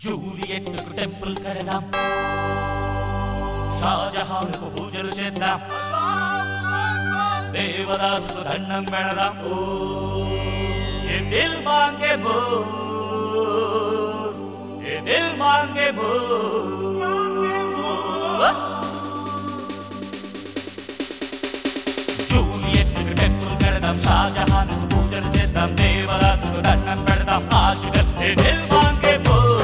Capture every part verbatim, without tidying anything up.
జూలియెట్కు temple కడదాం, షాజహాన్కు పూజలు చేద్దాం, దేవదాసుకు దండం పెడదాం. ఏ దిల్ మాంగే బోల్, ఏ దిల్ మాంగే బోల్. జూలియెట్కు టెంపుల్ కడదాం, షాజహాన్కు పూజలు చేద్దాం, దేవదాసుకు దండం పెడదాం. ఆశుగల్ ఏ దిల్ మాంగే బోల్,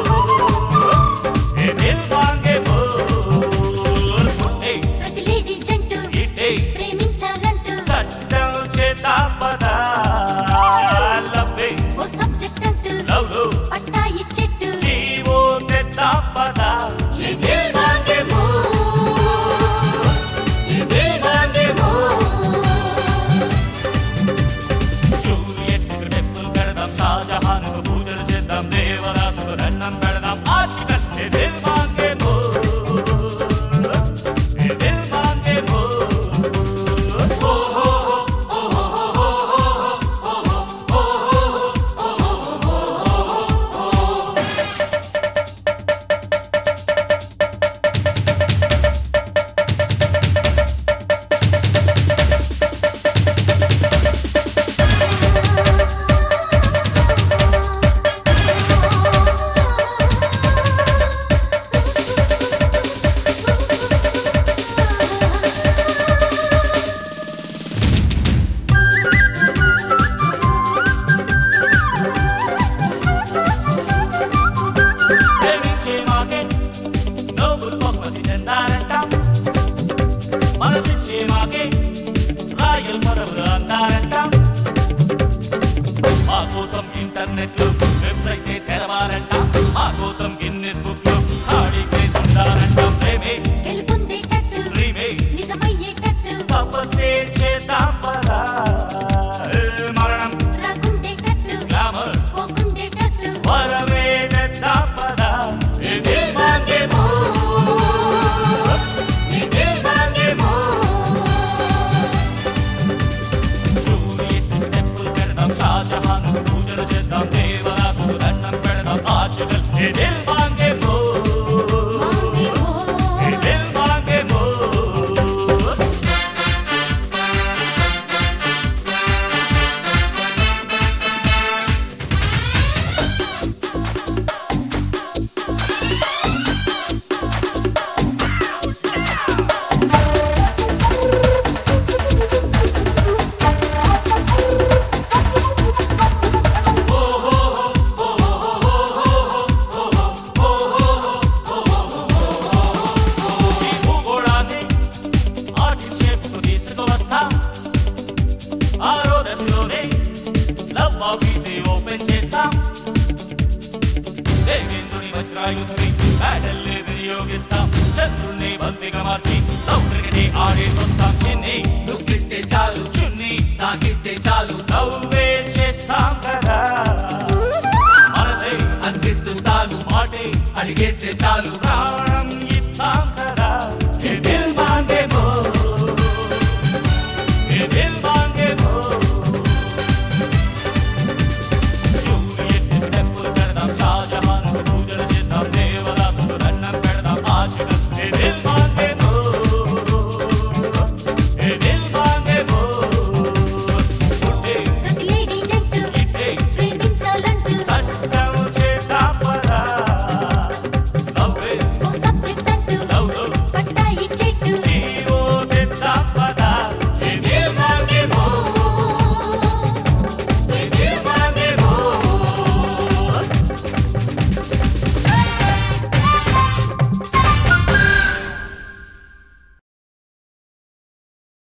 ఏ దిల్ మాంగే బోల్. ప్రతి లేడీ జంటు ప్రేమించాలంటూ చట్టం చేద్దాం పదా, లవ్వే ఓ సబ్జెక్ట్ అంటూ లవ్ లో పట్టా ఇచ్చెట్టు జీవో తెద్దాం పదా. ఏ దిల్ మాంగే బోల్, ఏ దిల్ మాంగే బోల్. జూలియెట్కు టెంపుల్ కడదాం, షాజహాన్కు పూజలు చేద్దాం, దేవదాసుకు దండం పెడదాం. ఆశుగల్ ఏ దిల్ మాంగే బోల్, ఏ దిల్ మాంగే బోల్. ప్రేమించే మాకే నోబుల్ బహుమతి చెందారంటాం, మనసిచ్చే మాకే రాయల్ పదవులు అందారంటాం. మా కోసం ఇంటర్నెట్ లో వెబ్సైట్ తెరవాలంటాం, మా కోసం గిన్నెస్ బుక్ లో ఆడి ప్రైజ్ ఉండాలంటాం. ప్రేమే గెలుపొందేటట్టు డ్రీమే నిజమయ్యేటట్టు తపస్సే చేద్దాం పదా. మరణం రాకుండేటట్టు గ్లామర్ పోకుండేటట్టు వరమే తెద్దాం పదా. ఏ దిల్ మాంగే బోల్, ఏ దిల్ మాంగే బోల్. జూలియెట్కు టెంపుల్ కడదాం, షాజహాన్కు పూజలు చేద్దాం, దేవదాసుకు దండం పెడదాం. ఆశుగల్ ఏ దిల్ మాంగే బోల్, మాంగే బోల్. ఏ దిల్ మాంగే బోల్. ఈ భూగోళాన్ని ఆర్టిస్ట్ షేప్కు తీసుకువస్తాం, ఆరో దశలోనే లవ్ ఆఫీసే ఓపెన్ చేస్తాం. దేవేంద్రుని వజ్రాయుధుని బ్యాటల్లే వినియోగిస్తాం, శత్రుణ్ణి బందీగా మార్చి లవ్ క్రికెటే ఆడేసొస్తాం. చిన్ని నువ్విస్తే చాలు చున్ని తాకిస్తే చాలు నవ్వే చేస్తాం కదా, మనసే అందిస్తూ తాను మాటే అడిగేస్తే చాలు ప్రాణం